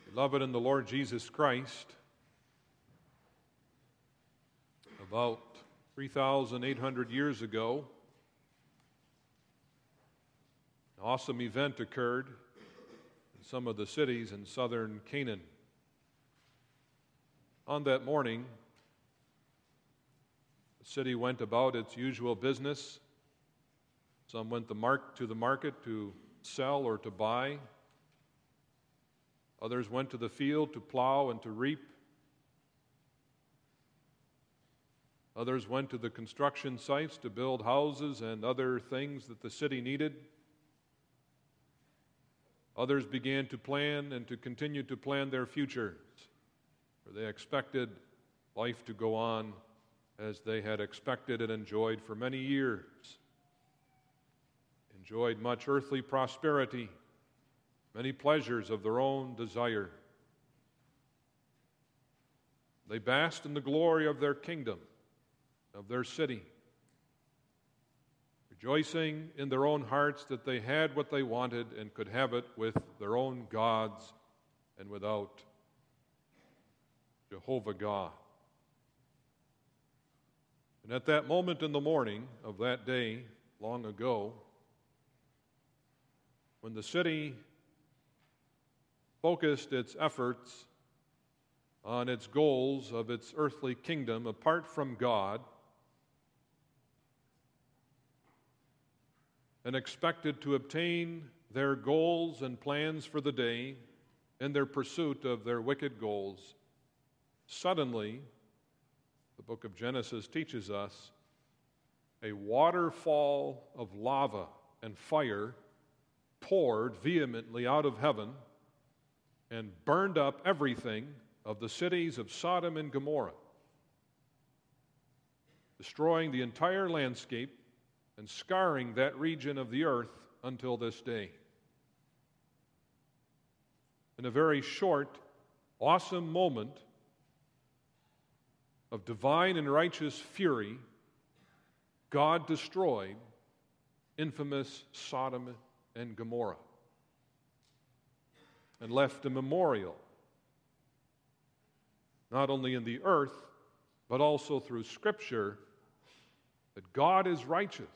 Beloved in the Lord Jesus Christ, about 3,800 years ago, an awesome event occurred in some of the cities in southern Canaan. On that morning, the city went about its usual business. Some went to the market to sell or to buy. Others went to the field to plow and to reap. Others went to the construction sites to build houses and other things that the city needed. Others began to plan and to continue to plan their futures, for they expected life to go on as they had expected and enjoyed for many years. Enjoyed much earthly prosperity, many pleasures of their own desire. They basked in the glory of their kingdom, of their city, rejoicing in their own hearts that they had what they wanted and could have it with their own gods and without Jehovah God. And at that moment in the morning of that day, long ago, when the city focused its efforts on its goals of its earthly kingdom apart from God and expected to obtain their goals and plans for the day in their pursuit of their wicked goals, suddenly, the book of Genesis teaches us, a waterfall of lava and fire poured vehemently out of heaven and burned up everything of the cities of Sodom and Gomorrah, destroying the entire landscape and scarring that region of the earth until this day. In a very short, awesome moment of divine and righteous fury, God destroyed infamous Sodom and Gomorrah and left a memorial, not only in the earth, but also through Scripture, that God is righteous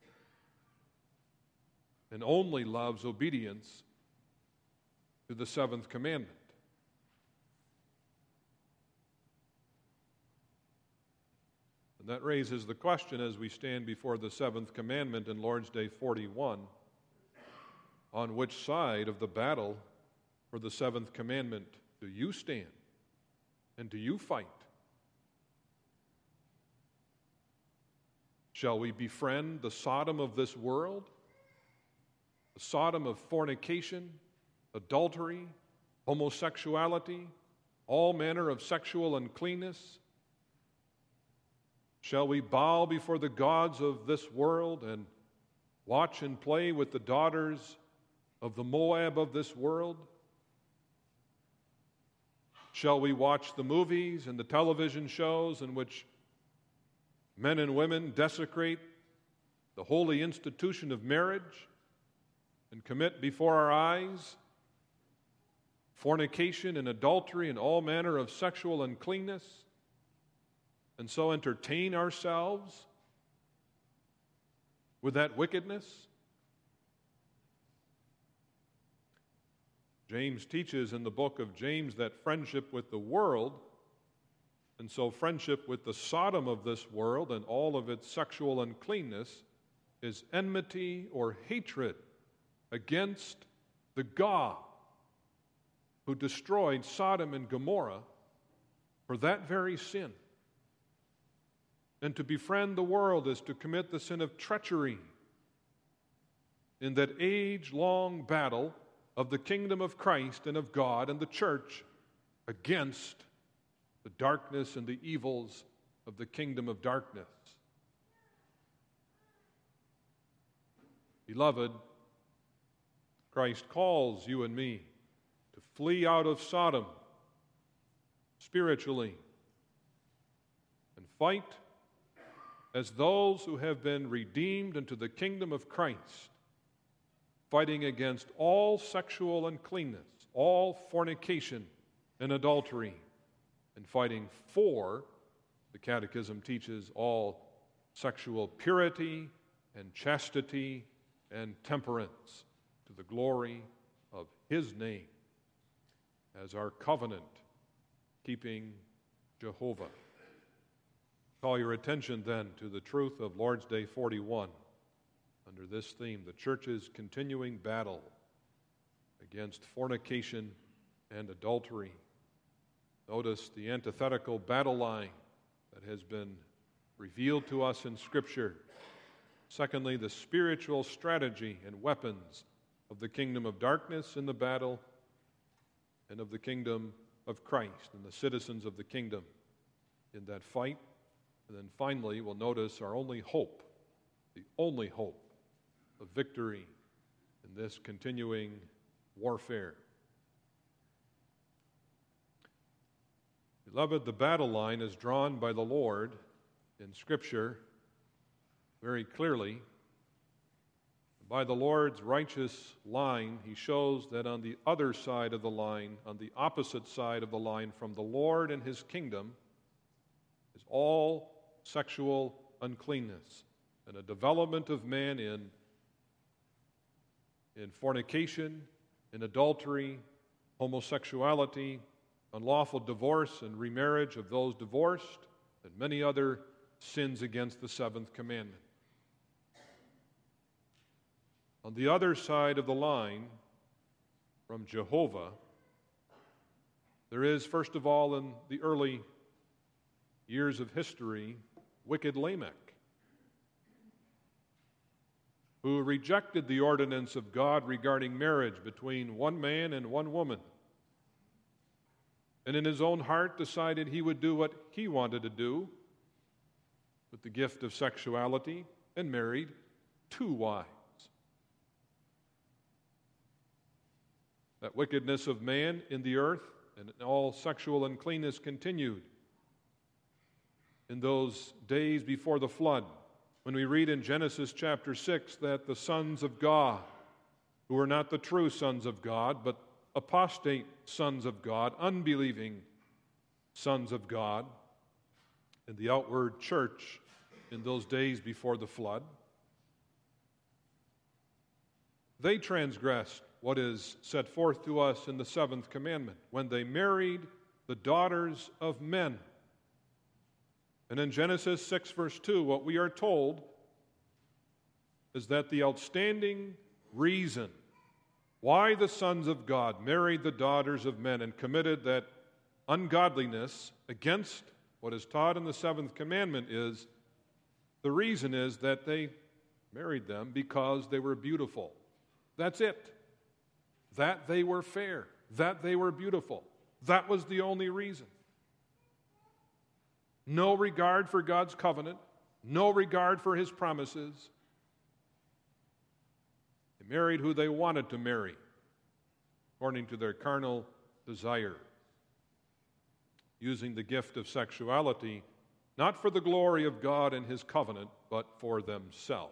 and only loves obedience to the seventh commandment. And that raises the question as we stand before the seventh commandment in Lord's Day 41, on which side of the battle for the seventh commandment do you stand and do you fight? Shall we befriend the Sodom of this world, the Sodom of fornication, adultery, homosexuality, all manner of sexual uncleanness? Shall we bow before the gods of this world and watch and play with the daughters of the Moab of this world? Shall we watch the movies and the television shows in which men and women desecrate the holy institution of marriage and commit before our eyes fornication and adultery and all manner of sexual uncleanness, and so entertain ourselves with that wickedness? James teaches in the book of James that friendship with the world, and so friendship with the Sodom of this world and all of its sexual uncleanness, is enmity or hatred against the God who destroyed Sodom and Gomorrah for that very sin. And to befriend the world is to commit the sin of treachery in that age-long battle of the kingdom of Christ and of God and the church against the darkness and the evils of the kingdom of darkness. Beloved, Christ calls you and me to flee out of Sodom spiritually and fight as those who have been redeemed into the kingdom of Christ, fighting against all sexual uncleanness, all fornication and adultery, and fighting for, the Catechism teaches, all sexual purity and chastity and temperance to the glory of His name as our covenant-keeping Jehovah. Call your attention then to the truth of Lord's Day 41 under this theme, the Church's continuing battle against fornication and adultery. Notice the antithetical battle line that has been revealed to us in Scripture. Secondly, the spiritual strategy and weapons of the kingdom of darkness in the battle and of the kingdom of Christ and the citizens of the kingdom in that fight. And then finally, we'll notice our only hope, the only hope of victory in this continuing warfare. Beloved, the battle line is drawn by the Lord in Scripture very clearly. By the Lord's righteous line, He shows that on the other side of the line, on the opposite side of the line from the Lord and His kingdom, is all sexual uncleanness and a development of man in fornication, in adultery, homosexuality, unlawful divorce and remarriage of those divorced, and many other sins against the seventh commandment. On the other side of the line from Jehovah, there is, first of all, in the early years of history, wicked Lamech, who rejected the ordinance of God regarding marriage between one man and one woman, and in his own heart decided he would do what he wanted to do with the gift of sexuality and married two wives. That wickedness of man in the earth and all sexual uncleanness continued in those days before the flood, when we read in Genesis chapter 6 that the sons of God, who were not the true sons of God, but apostate sons of God, unbelieving sons of God, in the outward church in those days before the flood, they transgressed what is set forth to us in the seventh commandment when they married the daughters of men. And in Genesis 6 verse 2, what we are told is that the outstanding reason why the sons of God married the daughters of men and committed that ungodliness against what is taught in the seventh commandment is, the reason is that they married them because they were beautiful. That's it. That they were fair. That they were beautiful. That was the only reason. No regard for God's covenant. No regard for His promises. They married who they wanted to marry, according to their carnal desire, using the gift of sexuality not for the glory of God and His covenant, but for themselves.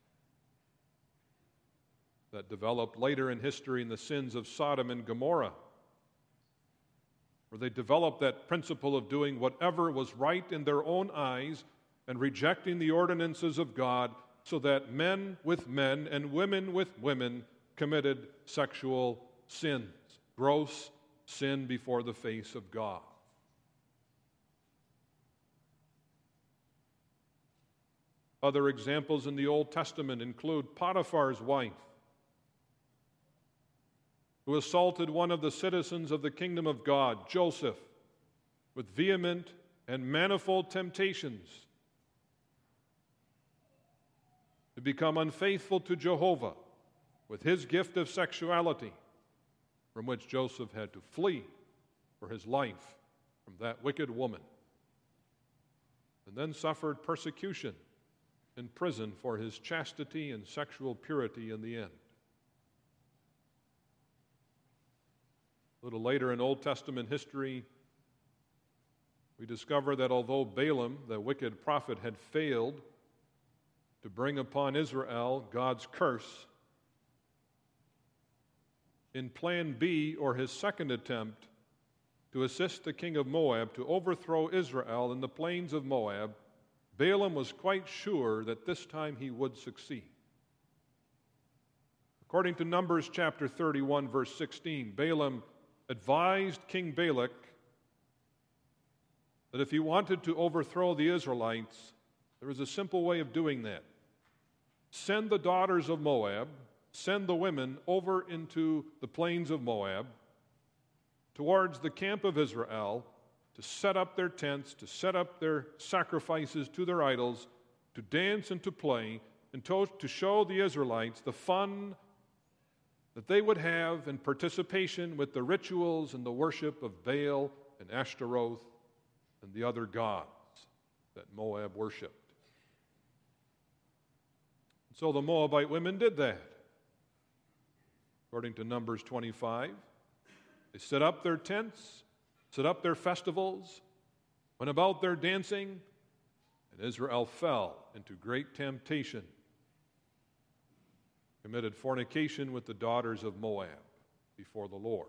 That developed later in history in the sins of Sodom and Gomorrah, where they developed that principle of doing whatever was right in their own eyes and rejecting the ordinances of God, so that men with men and women with women committed sexual sins, gross sin before the face of God. Other examples in the Old Testament include Potiphar's wife, who assaulted one of the citizens of the kingdom of God, Joseph, with vehement and manifold temptations to become unfaithful to Jehovah with his gift of sexuality, from which Joseph had to flee for his life from that wicked woman, and then suffered persecution in prison for his chastity and sexual purity in the end. A little later in Old Testament history, we discover that although Balaam, the wicked prophet, had failed to bring upon Israel God's curse, in Plan B, or his second attempt, to assist the king of Moab to overthrow Israel in the plains of Moab, Balaam was quite sure that this time he would succeed. According to Numbers chapter 31, verse 16, Balaam advised King Balak that if he wanted to overthrow the Israelites, there was a simple way of doing that. Send the daughters of Moab, send the women over into the plains of Moab, towards the camp of Israel, to set up their tents, to set up their sacrifices to their idols, to dance and to play, and to show the Israelites the fun that they would have in participation with the rituals and the worship of Baal and Ashtaroth and the other gods that Moab worshipped. So the Moabite women did that. According to Numbers 25, they set up their tents, set up their festivals, went about their dancing, and Israel fell into great temptation, committed fornication with the daughters of Moab before the Lord.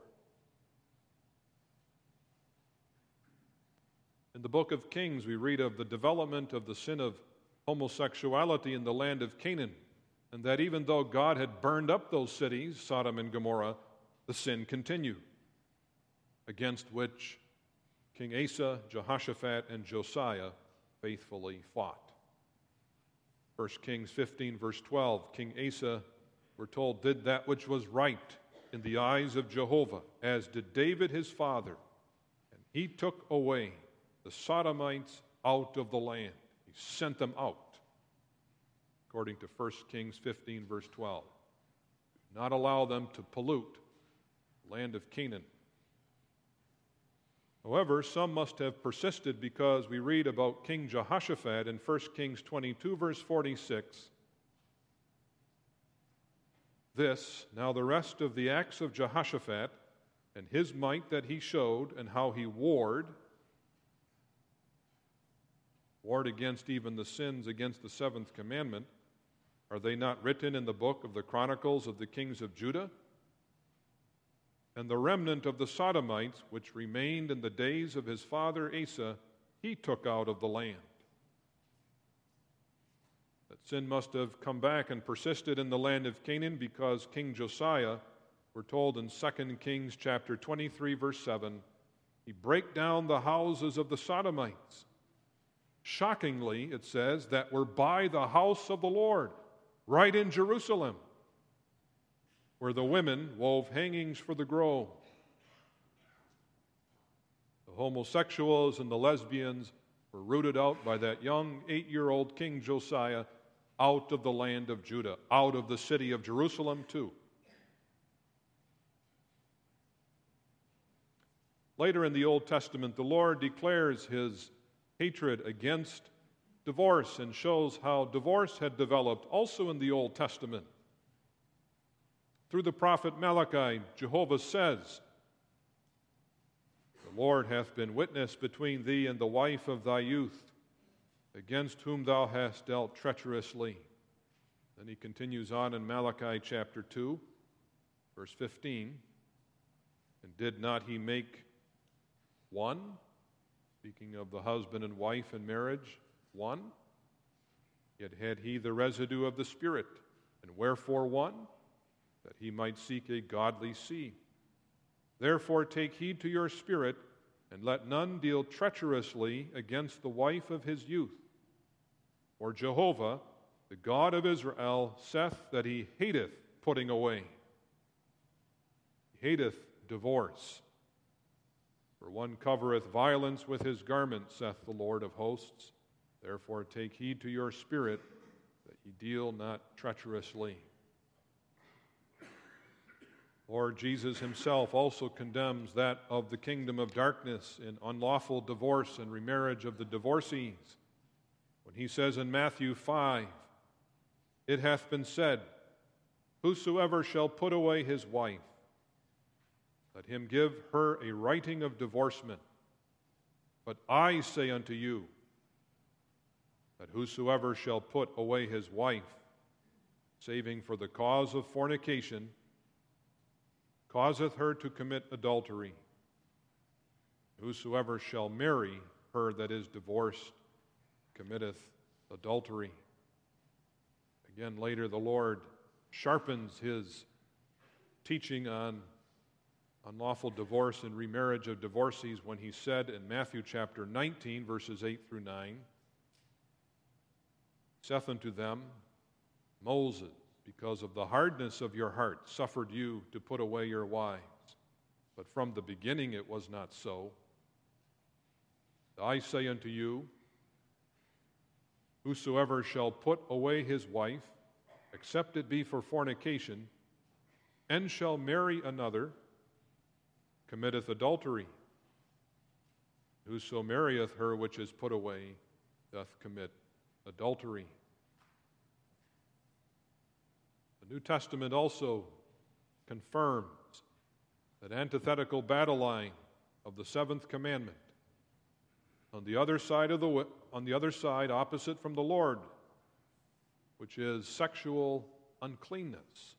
In the book of Kings, we read of the development of the sin of homosexuality in the land of Canaan, and that even though God had burned up those cities, Sodom and Gomorrah, the sin continued, against which King Asa, Jehoshaphat, and Josiah faithfully fought. 1 Kings 15, verse 12, King Asa, we're told, did that which was right in the eyes of Jehovah, as did David his father, and he took away the Sodomites out of the land. He sent them out, according to 1 Kings 15, verse 12. Did not allow them to pollute the land of Canaan. However, some must have persisted, because we read about King Jehoshaphat in 1 Kings 22, verse 46. Now the rest of the acts of Jehoshaphat, and his might that he showed, and how he warred against even the sins against the seventh commandment, are they not written in the book of the Chronicles of the kings of Judah? And the remnant of the Sodomites, which remained in the days of his father Asa, he took out of the land. That sin must have come back and persisted in the land of Canaan, because King Josiah, we're told in 2 Kings chapter 23, verse 7, he brake down the houses of the Sodomites. Shockingly, it says, that were by the house of the Lord, right in Jerusalem, where the women wove hangings for the grove. The homosexuals and the lesbians were rooted out by that young 8-year-old King Josiah out of the land of Judah, out of the city of Jerusalem too. Later in the Old Testament, the Lord declares his hatred against divorce and shows how divorce had developed also in the Old Testament. Through the prophet Malachi, Jehovah says, "The Lord hath been witness between thee and the wife of thy youth, against whom thou hast dealt treacherously." Then he continues on in Malachi chapter 2, verse 15, "And did not he make one?" Speaking of the husband and wife in marriage, one. "Yet had he the residue of the Spirit, and wherefore one? That he might seek a godly seed. Therefore take heed to your spirit, and let none deal treacherously against the wife of his youth. For Jehovah, the God of Israel, saith that he hateth putting away. He hateth divorce. For one covereth violence with his garment, saith the Lord of hosts. Therefore take heed to your spirit, that ye deal not treacherously." Lord Jesus himself also condemns that of the kingdom of darkness in unlawful divorce and remarriage of the divorcees, when he says in Matthew 5, "It hath been said, Whosoever shall put away his wife, let him give her a writing of divorcement. But I say unto you, that whosoever shall put away his wife, saving for the cause of fornication, causeth her to commit adultery. Whosoever shall marry her that is divorced committeth adultery. Again, later the Lord sharpens his teaching on unlawful divorce and remarriage of divorcees when he said in Matthew chapter 19, verses 8 through 9, saith unto them, Moses, because of the hardness of your heart, suffered you to put away your wives. But from the beginning it was not so. I say unto you, whosoever shall put away his wife, except it be for fornication, and shall marry another, committeth adultery. Whoso marrieth her which is put away doth commit adultery. The New Testament also confirms that antithetical battle line of the seventh commandment. On the other side, opposite from the Lord, which is sexual uncleanness.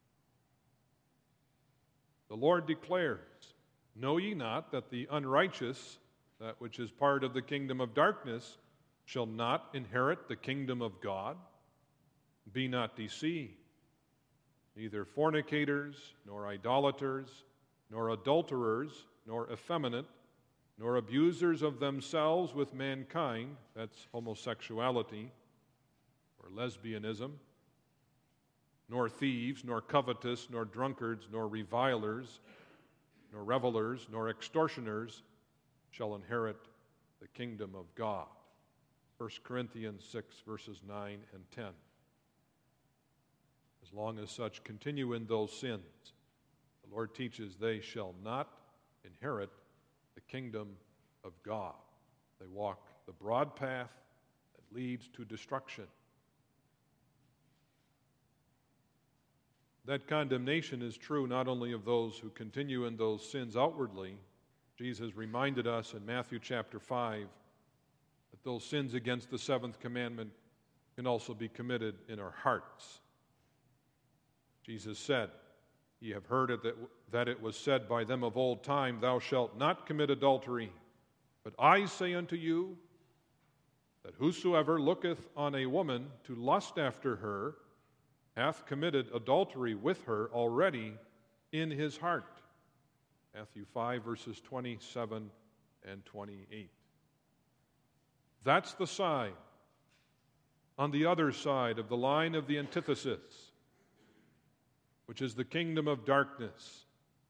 The Lord declares, Know ye not that the unrighteous, that which is part of the kingdom of darkness, shall not inherit the kingdom of God? Be not deceived. Neither fornicators, nor idolaters, nor adulterers, nor effeminate, nor abusers of themselves with mankind, that's homosexuality or lesbianism, nor thieves, nor covetous, nor drunkards, nor revilers, nor revelers, nor extortioners shall inherit the kingdom of God. 1 Corinthians 6, verses 9 and 10. As long as such continue in those sins, the Lord teaches they shall not inherit the kingdom of God. They walk the broad path that leads to destruction. That condemnation is true not only of those who continue in those sins outwardly. Jesus reminded us in Matthew chapter 5 that those sins against the seventh commandment can also be committed in our hearts. Jesus said, Ye have heard that it was said by them of old time, Thou shalt not commit adultery. But I say unto you, that whosoever looketh on a woman to lust after her, hath committed adultery with her already in his heart. Matthew 5, verses 27 and 28. That's the side, on the other side of the line of the antithesis, which is the kingdom of darkness,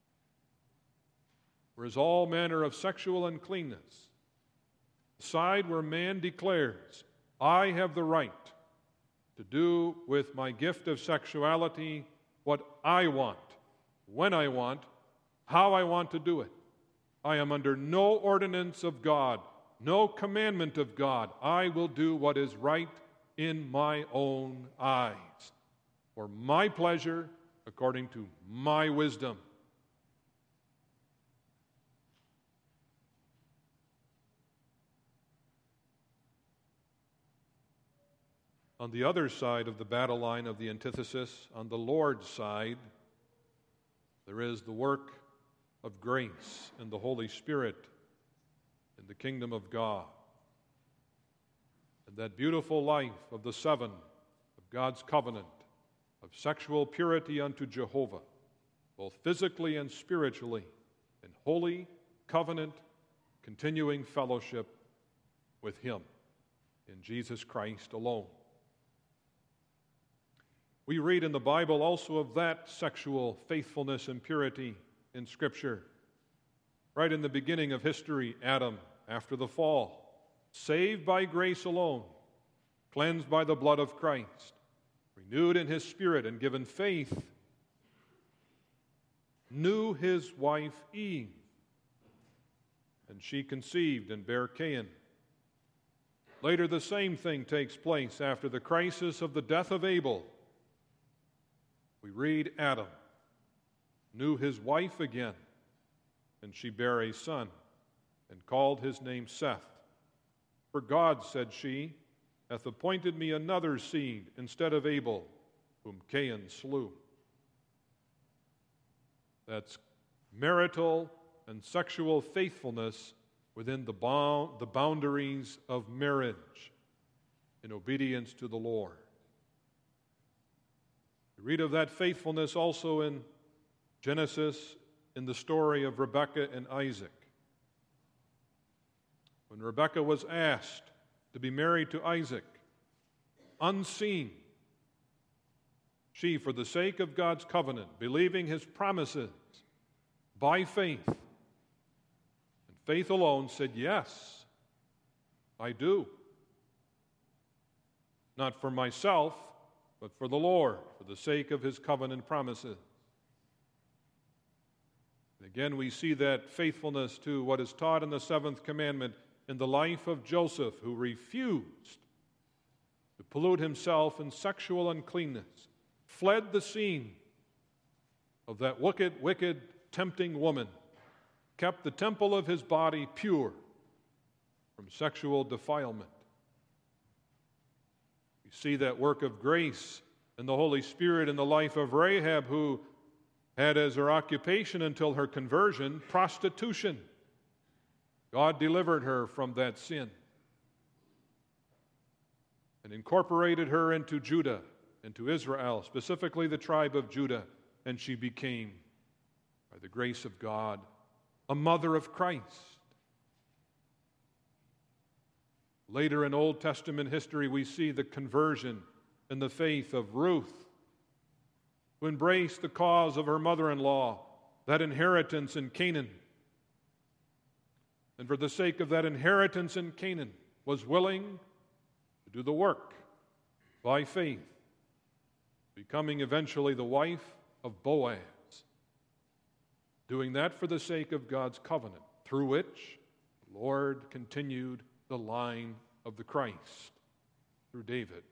where is all manner of sexual uncleanness. The side where man declares, I have the right to do with my gift of sexuality what I want, when I want, how I want to do it. I am under no ordinance of God, no commandment of God. I will do what is right in my own eyes, for my pleasure, according to my wisdom. On the other side of the battle line of the antithesis, on the Lord's side, there is the work of grace and the Holy Spirit in the kingdom of God. And that beautiful life of the seven of God's covenant of sexual purity unto Jehovah, both physically and spiritually, in holy covenant, continuing fellowship with Him in Jesus Christ alone. We read in the Bible also of that sexual faithfulness and purity in Scripture. Right in the beginning of history, Adam, after the fall, saved by grace alone, cleansed by the blood of Christ, renewed in his spirit and given faith, knew his wife Eve, and she conceived and bare Cain. Later, the same thing takes place after the crisis of the death of Abel. We read Adam knew his wife again, and she bare a son, and called his name Seth. For God, said she, hath appointed me another seed instead of Abel, whom Cain slew. That's marital and sexual faithfulness within the boundaries of marriage in obedience to the Lord. We read of that faithfulness also in Genesis in the story of Rebekah and Isaac. When Rebekah was asked to be married to Isaac, unseen, she, for the sake of God's covenant, believing his promises, by faith, and faith alone, said, "Yes, I do." Not for myself, but for the Lord, for the sake of his covenant promises. And again, we see that faithfulness to what is taught in the seventh commandment in the life of Joseph, who refused to pollute himself in sexual uncleanness, fled the scene of that wicked, tempting woman, kept the temple of his body pure from sexual defilement. We see that work of grace and the Holy Spirit in the life of Rahab, who had as her occupation until her conversion prostitution. God delivered her from that sin and incorporated her into Judah, into Israel, specifically the tribe of Judah, and she became, by the grace of God, a mother of Christ. Later in Old Testament history, we see the conversion and the faith of Ruth, who embraced the cause of her mother-in-law, that inheritance in Canaan. And for the sake of that inheritance in Canaan, was willing to do the work by faith, becoming eventually the wife of Boaz, doing that for the sake of God's covenant, through which the Lord continued the line of the Christ through David.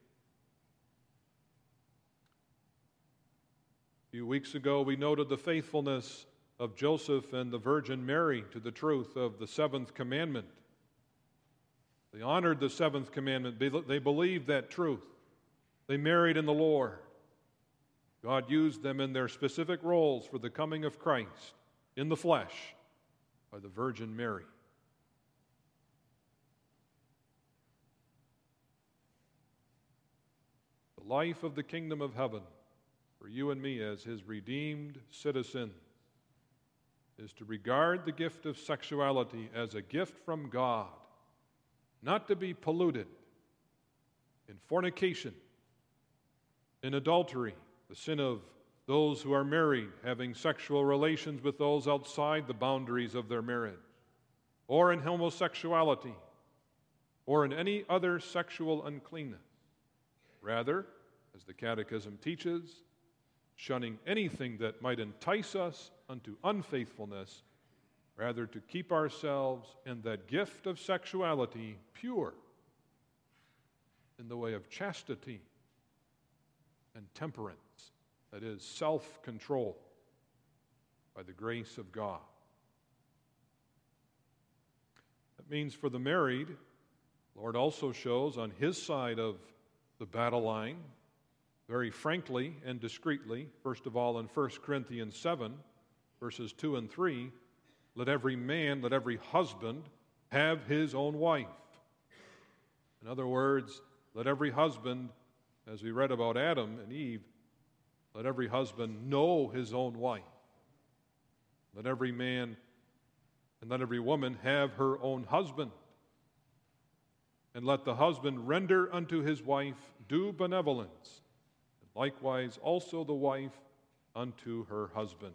A few weeks ago, we noted the faithfulness of Joseph and the Virgin Mary to the truth of the seventh commandment. They honored the seventh commandment. They believed that truth. They married in the Lord. God used them in their specific roles for the coming of Christ in the flesh by the Virgin Mary. The life of the kingdom of heaven for you and me as his redeemed citizens is to regard the gift of sexuality as a gift from God, not to be polluted in fornication, in adultery, the sin of those who are married having sexual relations with those outside the boundaries of their marriage, or in homosexuality, or in any other sexual uncleanness. Rather, as the Catechism teaches, shunning anything that might entice us unto unfaithfulness, rather to keep ourselves in that gift of sexuality pure in the way of chastity and temperance, that is, self-control by the grace of God. That means for the married, the Lord also shows on his side of the battle line, very frankly and discreetly, first of all in 1 Corinthians 7, verses 2 and 3, let every man, let every husband have his own wife. In other words, let every husband, as we read about Adam and Eve, let every husband know his own wife. Let every man and let every woman have her own husband. And let the husband render unto his wife due benevolence, and likewise also the wife unto her husband.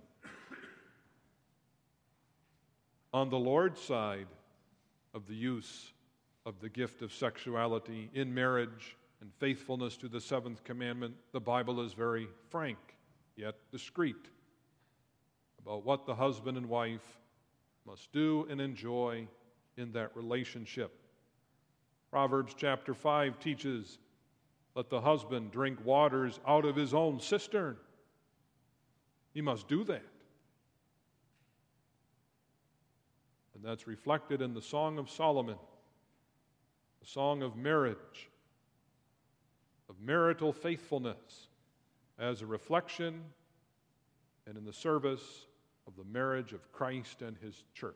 On the Lord's side of the use of the gift of sexuality in marriage and faithfulness to the seventh commandment, the Bible is very frank, yet discreet, about what the husband and wife must do and enjoy in that relationship. Proverbs chapter 5 teaches, let the husband drink waters out of his own cistern. He must do that. And that's reflected in the Song of Solomon, the song of marriage, of marital faithfulness, as a reflection and in the service of the marriage of Christ and his church.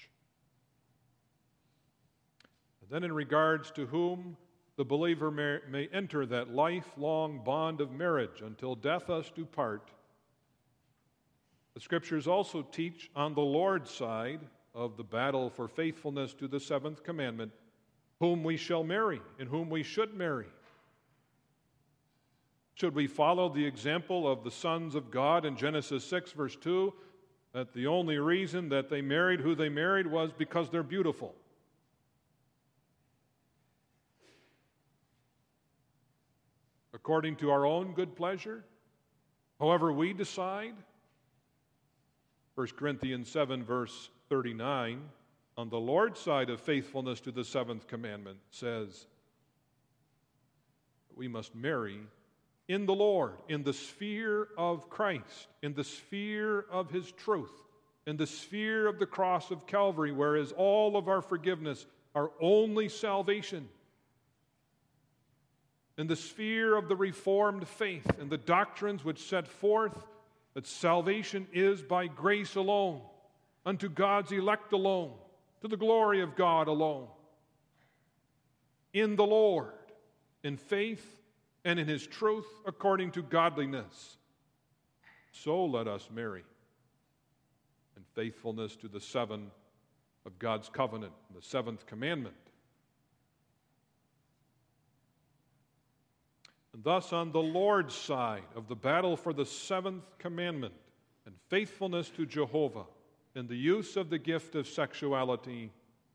And then in regards to whom the believer may enter that lifelong bond of marriage until death us do part, the Scriptures also teach on the Lord's side of the battle for faithfulness to the seventh commandment, whom we shall marry and whom we should marry. Should we follow the example of the sons of God in Genesis 6, verse 2, that the only reason that they married who they married was because they're beautiful? According to our own good pleasure? However we decide? 1 Corinthians 7, verse 39, on the Lord's side of faithfulness to the seventh commandment, says we must marry in the Lord, in the sphere of Christ, in the sphere of his truth, in the sphere of the cross of Calvary, whereas all of our forgiveness, our only salvation, in the sphere of the Reformed faith and the doctrines which set forth that salvation is by grace alone, unto God's elect alone, to the glory of God alone. In the Lord, in faith and in his truth, according to godliness. So let us marry in faithfulness to the seven of God's covenant, the seventh commandment. And thus, on the Lord's side of the battle for the seventh commandment and faithfulness to Jehovah in the use of the gift of sexuality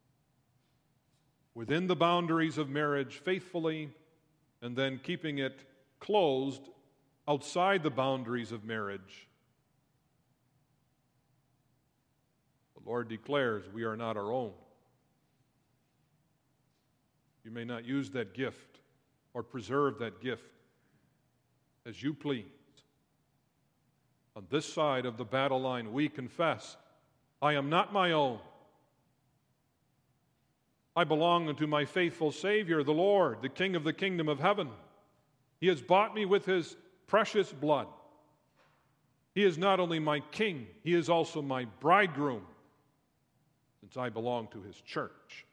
within the boundaries of marriage faithfully, and then keeping it closed outside the boundaries of marriage, the Lord declares we are not our own. You may not use that gift or preserve that gift as you please. On this side of the battle line, we confess, I am not my own. I belong unto my faithful Savior, the Lord, the King of the kingdom of heaven. He has bought me with his precious blood. He is not only my king, he is also my bridegroom, since I belong to his church.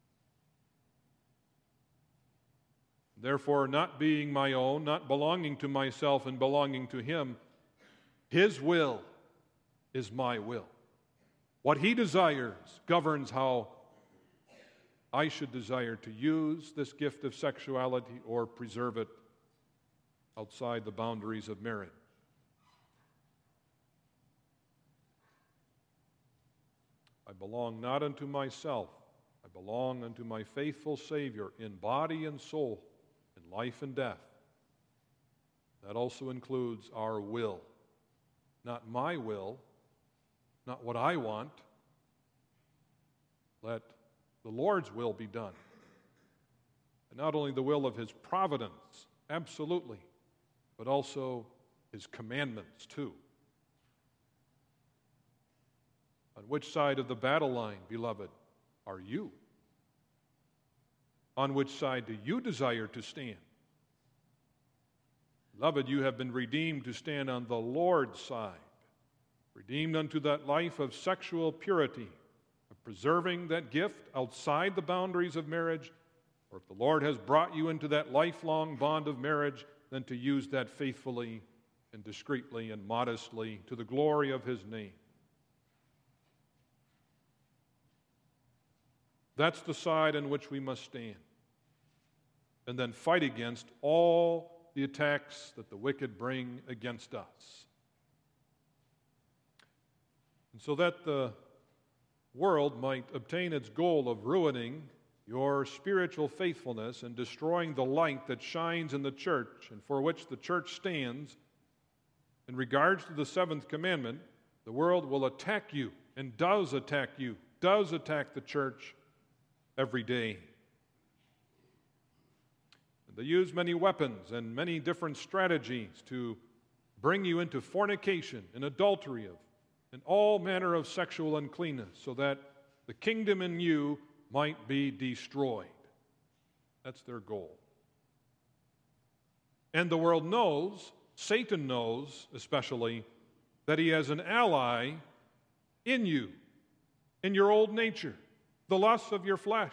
Therefore, not being my own, not belonging to myself and belonging to him, his will is my will. What he desires governs how I should desire to use this gift of sexuality or preserve it outside the boundaries of marriage. I belong not unto myself. I belong unto my faithful Savior in body and soul, in life and death. That also includes our will. Not my will, not what I want. Let the Lord's will be done. And not only the will of his providence, absolutely, but also his commandments too. On which side of the battle line, beloved, are you? On which side do you desire to stand? Beloved, you have been redeemed to stand on the Lord's side, redeemed unto that life of sexual purity, of preserving that gift outside the boundaries of marriage, or if the Lord has brought you into that lifelong bond of marriage, then to use that faithfully and discreetly and modestly to the glory of his name. That's the side on which we must stand. And then fight against all the attacks that the wicked bring against us. And so that the world might obtain its goal of ruining your spiritual faithfulness and destroying the light that shines in the church and for which the church stands, in regards to the seventh commandment, the world will attack you and does attack you, does attack the church every day. And they use many weapons and many different strategies to bring you into fornication and adultery and all manner of sexual uncleanness, so that the kingdom in you might be destroyed. That's their goal. And the world knows, Satan knows especially, that he has an ally in you, in your old nature, the lusts of your flesh.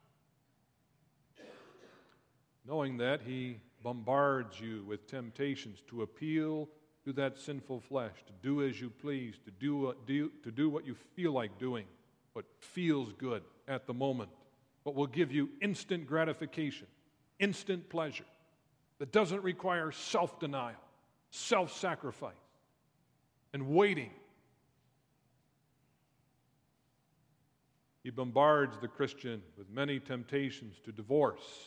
Knowing that, he bombards you with temptations to appeal to that sinful flesh, to do as you please, to do what you feel like doing, what feels good at the moment, what will give you instant gratification, instant pleasure, that doesn't require self-denial, self-sacrifice, and waiting. He bombards the Christian with many temptations to divorce,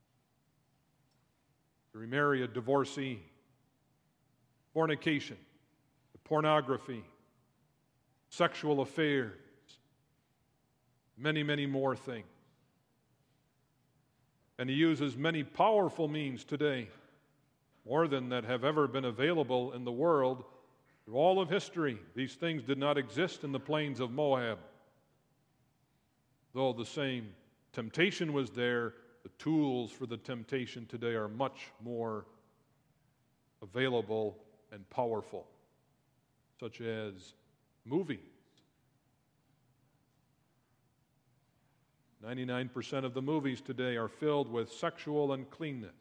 to remarry a divorcee, fornication, pornography, sexual affairs, many, many more things. And he uses many powerful means today, more than that have ever been available in the world through all of history. These things did not exist in the plains of Moab. Though the same temptation was there, the tools for the temptation today are much more available and powerful, such as movies. 99% of the movies today are filled with sexual uncleanness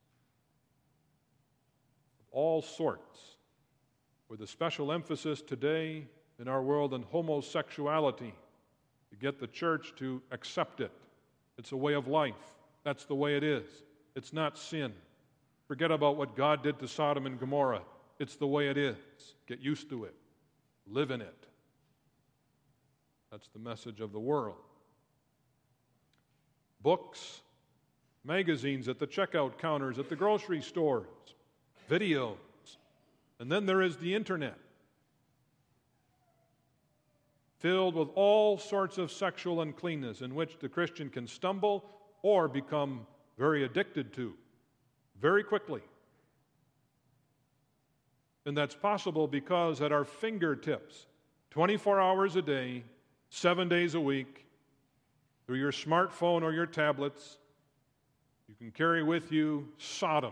of all sorts, with a special emphasis today in our world on homosexuality, to get the church to accept it. It's a way of life. That's the way it is. It's not sin. Forget about what God did to Sodom and Gomorrah. It's the way it is. Get used to it. Live in it. That's the message of the world. Books, magazines at the checkout counters at the grocery stores, videos, and then there is the internet, filled with all sorts of sexual uncleanness in which the Christian can stumble or become very addicted to very quickly. And that's possible because at our fingertips, 24 hours a day, 7 days a week, through your smartphone or your tablets, you can carry with you Sodom.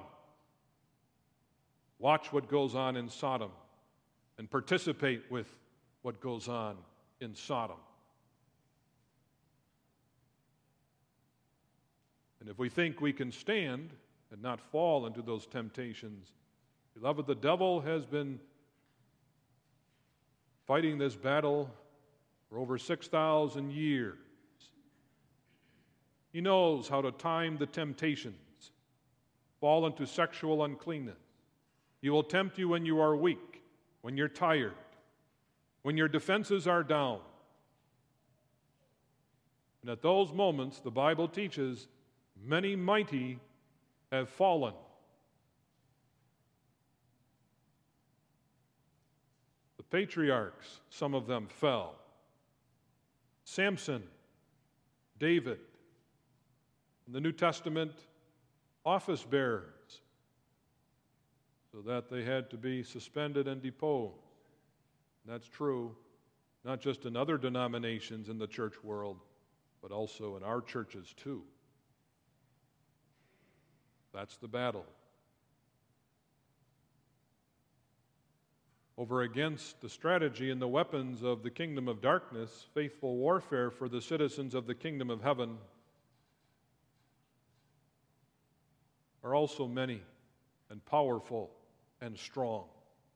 Watch what goes on in Sodom and participate with what goes on in Sodom. And if we think we can stand and not fall into those temptations, beloved, the devil has been fighting this battle for over 6,000 years. He knows how to time the temptations, fall into sexual uncleanness. He will tempt you when you are weak, when you're tired, when your defenses are down. And at those moments, the Bible teaches, many mighty have fallen. The patriarchs, some of them fell. Samson, David, in the New Testament, office bearers, so that they had to be suspended and deposed. That's true, not just in other denominations in the church world, but also in our churches too. That's the battle. Over against the strategy and the weapons of the kingdom of darkness, faithful warfare for the citizens of the kingdom of heaven are also many and powerful and strong.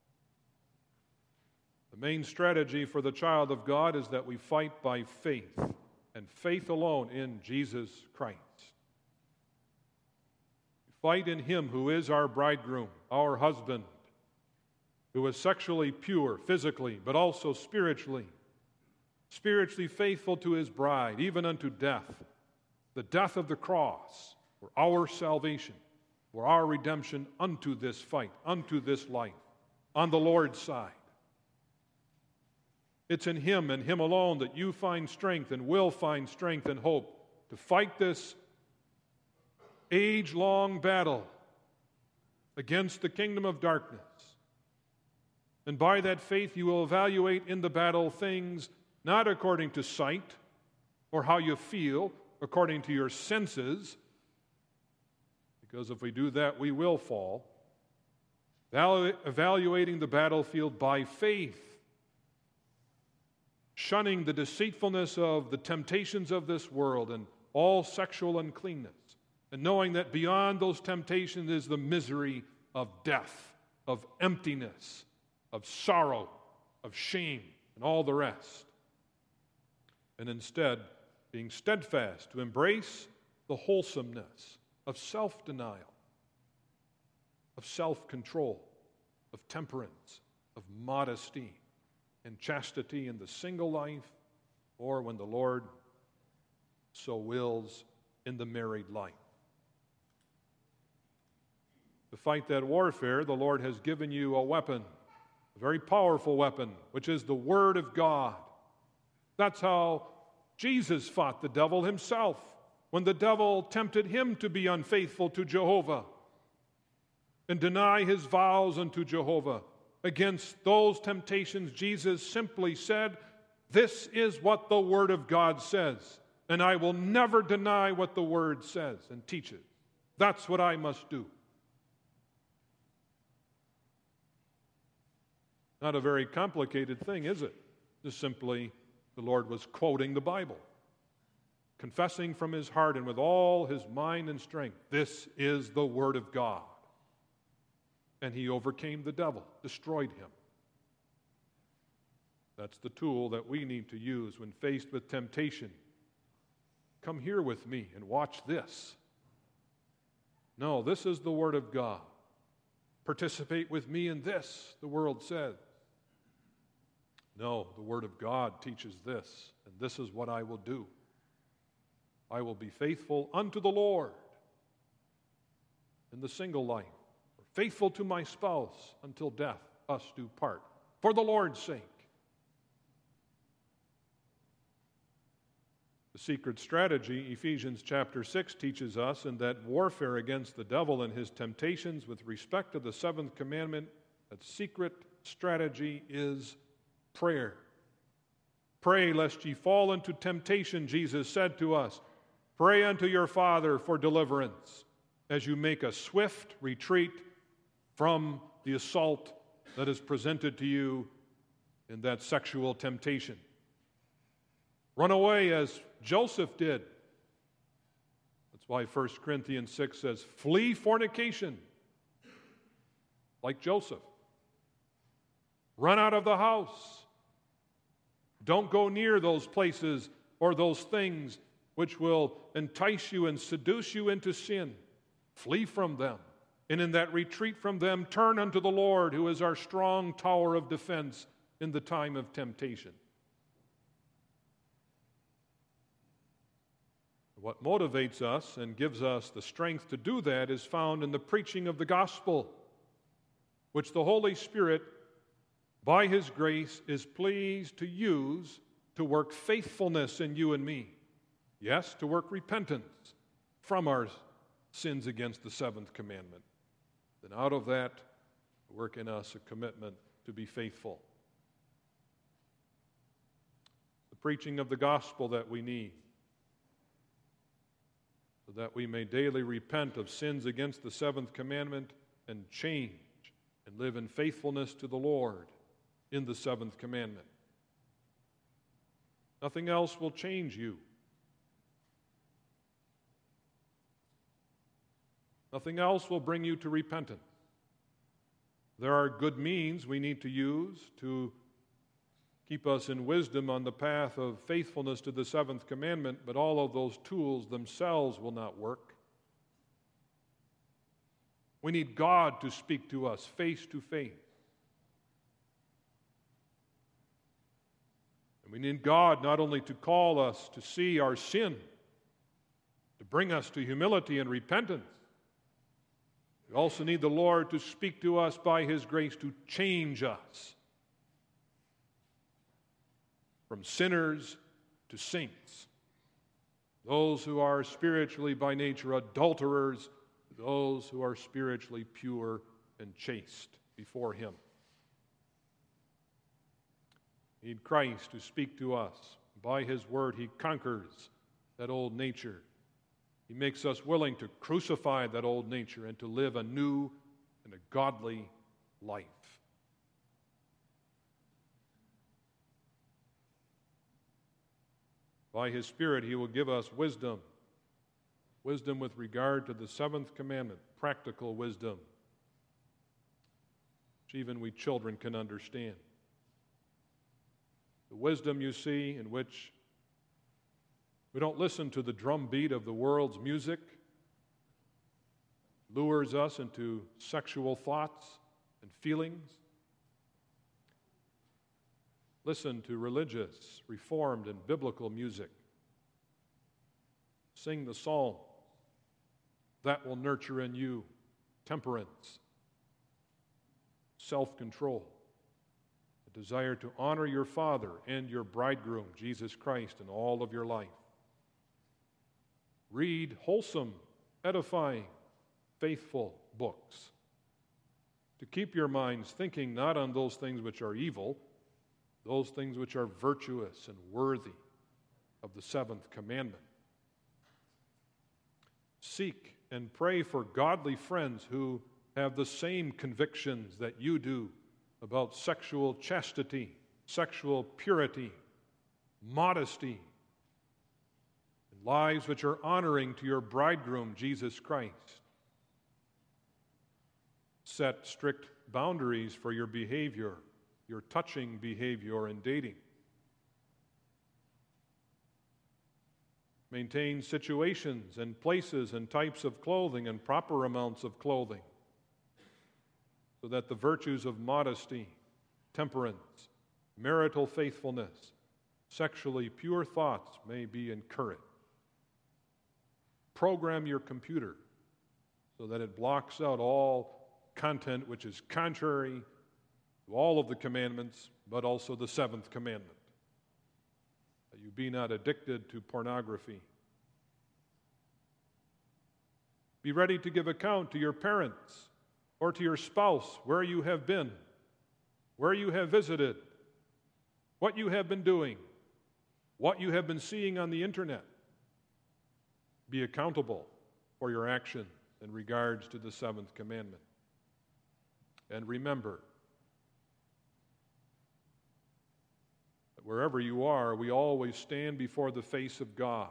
The main strategy for the child of God is that we fight by faith, and faith alone in Jesus Christ. We fight in Him who is our bridegroom, our husband, who is sexually pure, physically, but also spiritually faithful to His bride, even unto death, the death of the cross for our salvation, for our redemption unto this fight, unto this life, on the Lord's side. It's in Him and Him alone that you find strength and will find strength and hope to fight this age-long battle against the kingdom of darkness. And by that faith you will evaluate in the battle things not according to sight or how you feel, according to your senses, because if we do that, we will fall. Evaluating the battlefield by faith, shunning the deceitfulness of the temptations of this world and all sexual uncleanness, and knowing that beyond those temptations is the misery of death, of emptiness, of sorrow, of shame, and all the rest. And instead, being steadfast to embrace the wholesomeness of self-denial, of self-control, of temperance, of modesty, and chastity in the single life, or when the Lord so wills, in the married life. To fight that warfare, the Lord has given you a weapon, a very powerful weapon, which is the Word of God. That's how Jesus fought the devil himself, when the devil tempted him to be unfaithful to Jehovah and deny his vows unto Jehovah. Against those temptations, Jesus simply said, "This is what the Word of God says, and I will never deny what the Word says and teaches. That's what I must do." Not a very complicated thing, is it? Just simply, the Lord was quoting the Bible, confessing from his heart and with all his mind and strength, this is the Word of God. And he overcame the devil, destroyed him. That's the tool that we need to use when faced with temptation. Come here with me and watch this. No, this is the Word of God. Participate with me in this, the world says. No, the Word of God teaches this, and this is what I will do. I will be faithful unto the Lord in the single life, or faithful to my spouse until death us do part, for the Lord's sake. The secret strategy, Ephesians chapter 6 teaches us, in that warfare against the devil and his temptations with respect to the seventh commandment, that secret strategy is prayer. Pray lest ye fall into temptation, Jesus said to us. Pray unto your Father for deliverance as you make a swift retreat from the assault that is presented to you in that sexual temptation. Run away as Joseph did. That's why 1 Corinthians 6 says, flee fornication, like Joseph. Run out of the house. Don't go near those places or those things which will entice you and seduce you into sin. Flee from them. And in that retreat from them, turn unto the Lord, who is our strong tower of defense in the time of temptation. What motivates us and gives us the strength to do that is found in the preaching of the gospel, which the Holy Spirit, by His grace, is pleased to use to work faithfulness in you and me. Yes, to work repentance from our sins against the seventh commandment. Then out of that, work in us a commitment to be faithful. The preaching of the gospel that we need, so that we may daily repent of sins against the seventh commandment and change and live in faithfulness to the Lord in the seventh commandment. Nothing else will change you. Nothing else will bring you to repentance. There are good means we need to use to keep us in wisdom on the path of faithfulness to the seventh commandment, but all of those tools themselves will not work. We need God to speak to us face to face. And we need God not only to call us to see our sin, to bring us to humility and repentance. We also need the Lord to speak to us by His grace to change us from sinners to saints. Those who are spiritually by nature adulterers, those who are spiritually pure and chaste before Him. We need Christ to speak to us. By His word, He conquers that old nature. He makes us willing to crucify that old nature and to live a new and a godly life. By His Spirit, He will give us wisdom. Wisdom with regard to the seventh commandment, practical wisdom, which even we children can understand. The wisdom, you see, in which we don't listen to the drumbeat of the world's music, lures us into sexual thoughts and feelings. Listen to religious, reformed, and biblical music. Sing the psalms. That will nurture in you temperance, self-control, a desire to honor your Father and your bridegroom, Jesus Christ, in all of your life. Read wholesome, edifying, faithful books, to keep your minds thinking not on those things which are evil, those things which are virtuous and worthy of the seventh commandment. Seek and pray for godly friends who have the same convictions that you do about sexual chastity, sexual purity, modesty, and lives which are honoring to your bridegroom, Jesus Christ. Set strict boundaries for your behavior, your touching behavior in dating. Maintain situations and places and types of clothing and proper amounts of clothing so that the virtues of modesty, temperance, marital faithfulness, sexually pure thoughts may be encouraged. Program your computer so that it blocks out all content which is contrary to all of the commandments, but also the seventh commandment, that you be not addicted to pornography. Be ready to give account to your parents or to your spouse where you have been, where you have visited, what you have been doing, what you have been seeing on the internet. Be accountable for your actions in regards to the seventh commandment. And remember that wherever you are, we always stand before the face of God.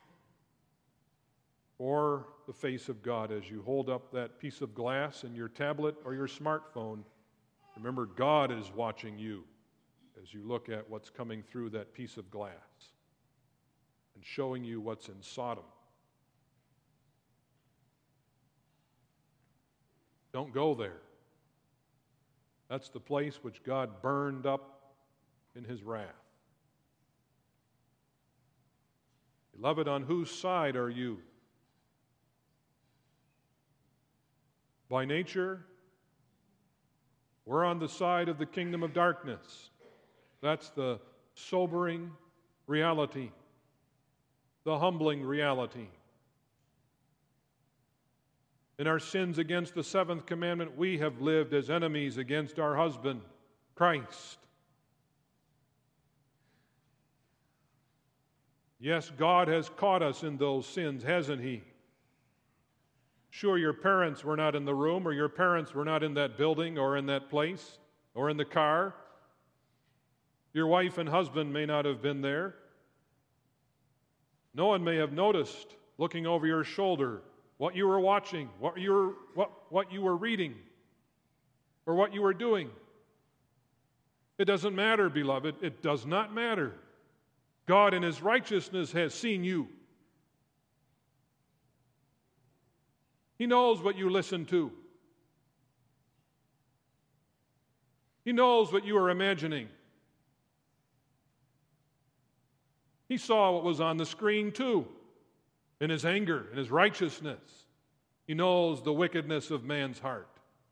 Or the face of God as you hold up that piece of glass in your tablet or your smartphone. Remember, God is watching you as you look at what's coming through that piece of glass and showing you what's in Sodom. Don't go there. That's the place which God burned up in His wrath. Beloved, on whose side are you? By nature, we're on the side of the kingdom of darkness. That's the sobering reality, the humbling reality. In our sins against the seventh commandment, we have lived as enemies against our husband, Christ. Yes, God has caught us in those sins, hasn't He? Sure, your parents were not in the room, or your parents were not in that building, or in that place, or in the car. Your wife and husband may not have been there. No one may have noticed, looking over your shoulder, what you were watching, what you were reading, or what you were doing. It doesn't matter, beloved. It does not matter. God in His righteousness has seen you. He knows what you listen to. He knows what you are imagining. He saw what was on the screen too. In His anger, in His righteousness. He knows the wickedness of man's heart.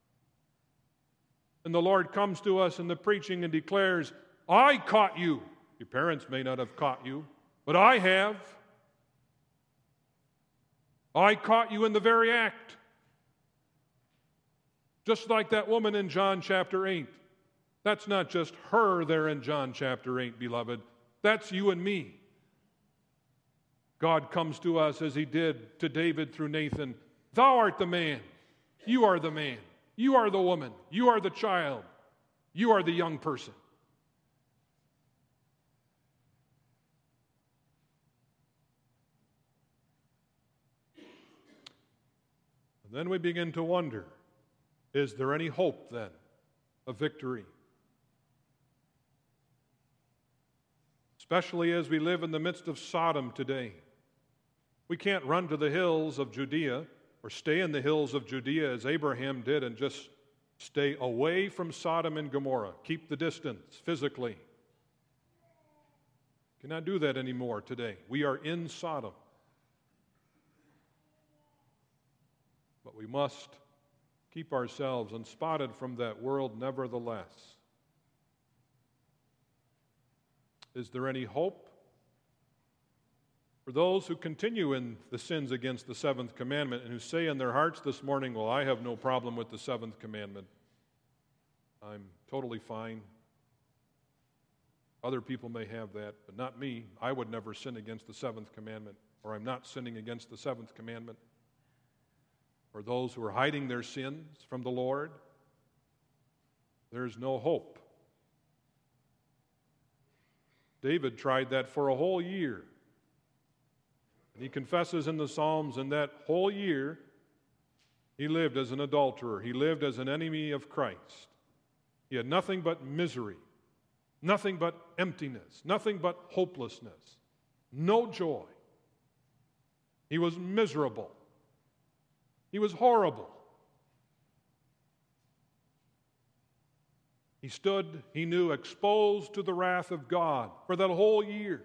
And the Lord comes to us in the preaching and declares, I caught you. Your parents may not have caught you, but I have. I caught you in the very act. Just like that woman in John chapter 8. That's not just her there in John chapter 8, beloved. That's you and me. God comes to us as He did to David through Nathan. Thou art the man. You are the man. You are the woman. You are the child. You are the young person. And then we begin to wonder, is there any hope then of victory? Especially as we live in the midst of Sodom today. We can't run to the hills of Judea or stay in the hills of Judea as Abraham did and just stay away from Sodom and Gomorrah. Keep the distance physically. Cannot do that anymore today. We are in Sodom. But we must keep ourselves unspotted from that world nevertheless. Is there any hope for those who continue in the sins against the seventh commandment and who say in their hearts this morning, well, I have no problem with the seventh commandment. I'm totally fine. Other people may have that, but not me. I would never sin against the seventh commandment, or I'm not sinning against the seventh commandment. Or those who are hiding their sins from the Lord, there's no hope. David tried that for a whole year. And he confesses in the Psalms, in that whole year, he lived as an adulterer. He lived as an enemy of Christ. He had nothing but misery, nothing but emptiness, nothing but hopelessness, no joy. He was miserable. He was horrible. He stood, he knew, exposed to the wrath of God for that whole year.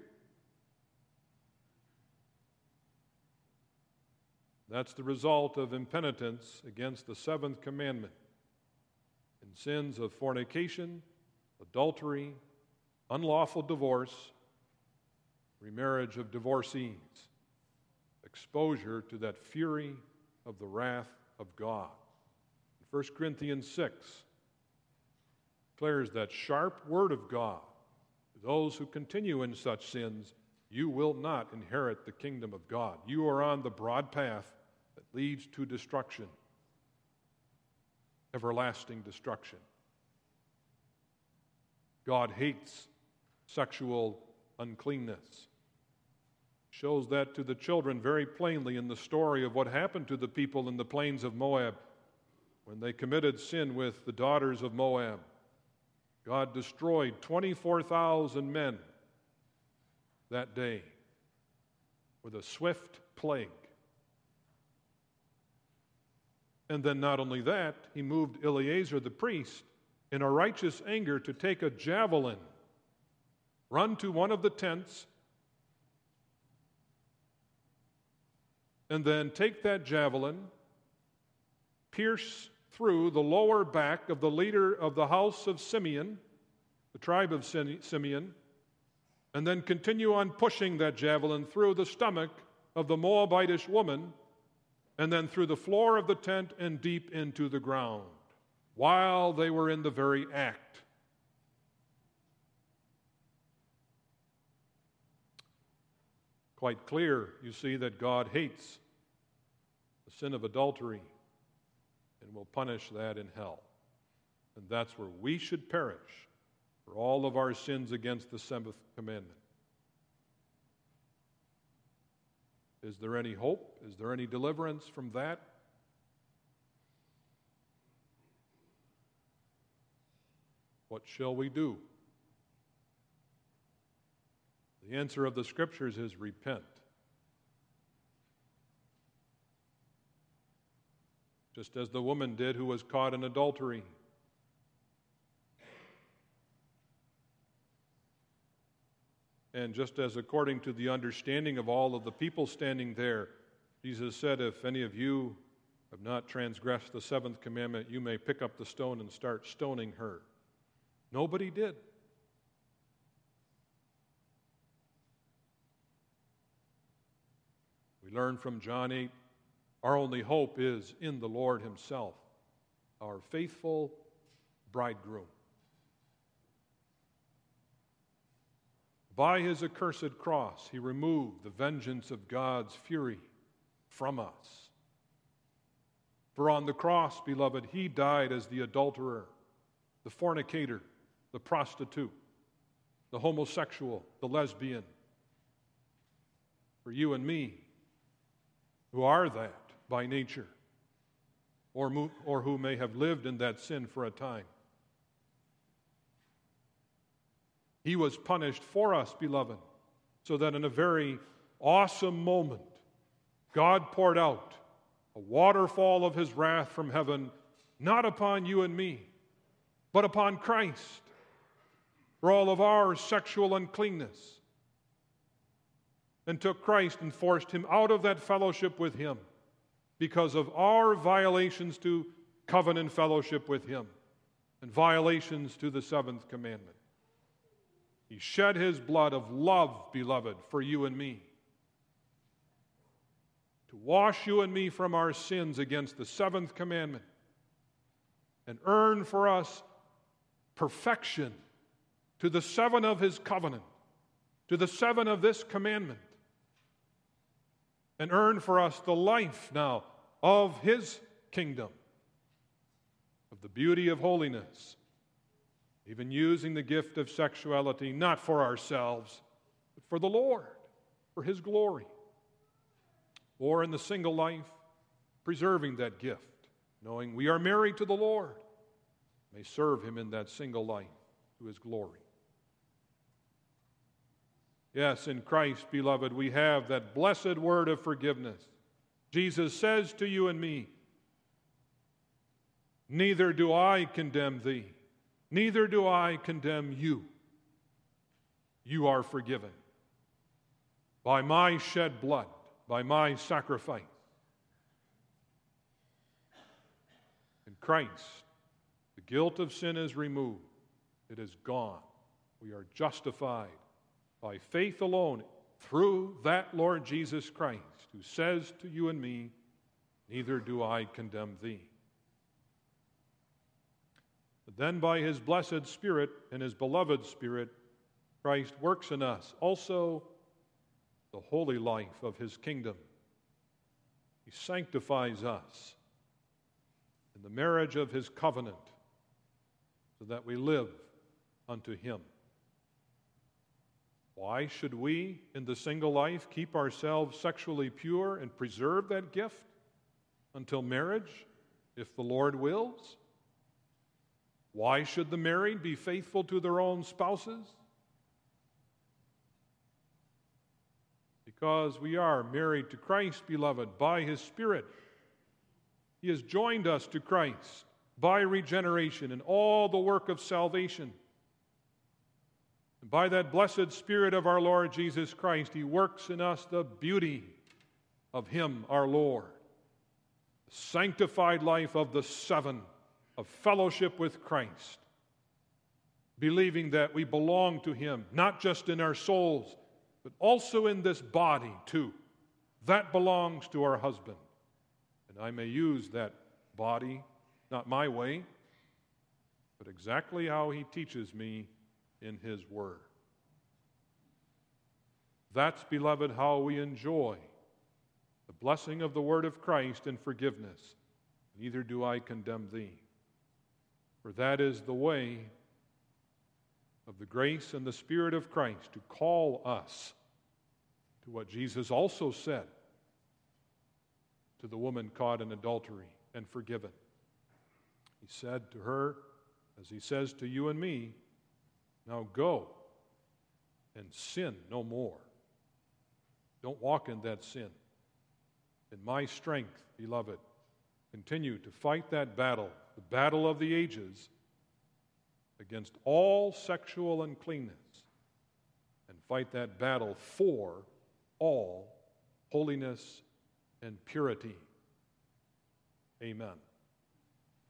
That's the result of impenitence against the seventh commandment in sins of fornication, adultery, unlawful divorce, remarriage of divorcees, exposure to that fury of the wrath of God. 1 Corinthians 6 declares that sharp word of God to those who continue in such sins, you will not inherit the kingdom of God. You are on the broad path that leads to destruction, everlasting destruction. God hates sexual uncleanness. Shows that to the children very plainly in the story of what happened to the people in the plains of Moab when they committed sin with the daughters of Moab. God destroyed 24,000 men that day with a swift plague. And then not only that, he moved Eleazar the priest in a righteous anger to take a javelin, run to one of the tents, and then take that javelin, pierce through the lower back of the leader of the house of Simeon, the tribe of Simeon, and then continue on pushing that javelin through the stomach of the Moabitish woman, and then through the floor of the tent and deep into the ground, while they were in the very act. Quite clear, you see, that God hates the sin of adultery and will punish that in hell. And that's where we should perish for all of our sins against the seventh commandment. Is there any hope? Is there any deliverance from that? What shall we do? The answer of the Scriptures is repent. Just as the woman did who was caught in adultery. And just as according to the understanding of all of the people standing there, Jesus said, if any of you have not transgressed the seventh commandment, you may pick up the stone and start stoning her. Nobody did. We learn from John 8, our only hope is in the Lord himself, our faithful bridegroom. By his accursed cross, he removed the vengeance of God's fury from us. For on the cross, beloved, he died as the adulterer, the fornicator, the prostitute, the homosexual, the lesbian. For you and me, who are that by nature, or who may have lived in that sin for a time. He was punished for us, beloved, so that in a very awesome moment, God poured out a waterfall of his wrath from heaven, not upon you and me, but upon Christ, for all of our sexual uncleanness, and took Christ and forced him out of that fellowship with him because of our violations to covenant fellowship with him and violations to the seventh commandment. He shed his blood of love, beloved, for you and me, to wash you and me from our sins against the seventh commandment and earn for us perfection to the seven of his covenant, to the seven of this commandment, and earn for us the life now of his kingdom, of the beauty of holiness, even using the gift of sexuality not for ourselves, but for the Lord, for his glory. Or in the single life, preserving that gift, knowing we are married to the Lord, may serve him in that single life to his glory. Yes, in Christ, beloved, we have that blessed word of forgiveness. Jesus says to you and me, "Neither do I condemn thee, neither do I condemn you. You are forgiven by my shed blood, by my sacrifice." In Christ, the guilt of sin is removed. It is gone. We are justified by faith alone through that Lord Jesus Christ, who says to you and me, "Neither do I condemn thee." But then by his blessed Spirit and his beloved Spirit, Christ works in us also the holy life of his kingdom. He sanctifies us in the marriage of his covenant so that we live unto him. Why should we, in the single life, keep ourselves sexually pure and preserve that gift until marriage, if the Lord wills? Why should the married be faithful to their own spouses? Because we are married to Christ, beloved, by his Spirit. He has joined us to Christ by regeneration and all the work of salvation. And by that blessed Spirit of our Lord Jesus Christ, he works in us the beauty of him, our Lord. The sanctified life of the seven, of fellowship with Christ, believing that we belong to him, not just in our souls, but also in this body too. That belongs to our husband. And I may use that body, not my way, but exactly how he teaches me in his word. That's, beloved, how we enjoy the blessing of the word of Christ and forgiveness. Neither do I condemn thee. For that is the way of the grace and the Spirit of Christ to call us to what Jesus also said to the woman caught in adultery and forgiven. He said to her, as he says to you and me, "Now go and sin no more." Don't walk in that sin. In my strength, beloved, continue to fight that battle, the battle of the ages, against all sexual uncleanness, and fight that battle for all holiness and purity. Amen.